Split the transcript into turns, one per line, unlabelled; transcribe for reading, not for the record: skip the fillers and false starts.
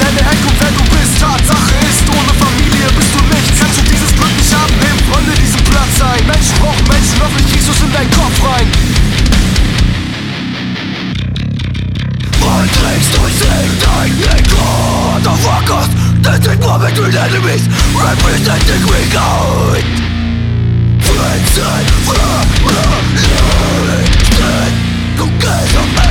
deine Herkunft, wer du bist. Tatsache ist, ohne Familie bist du nichts. Kannst du dieses Glück nicht haben, nehmen Freunde diesen Platz ein. Menschen brauchen Menschen, hoffentlich kriegst du's in deinen Kopf rein. Und trägst durch dein Echo. The fuckers, dancing war between enemies, representing we God. Friends and family, stand together.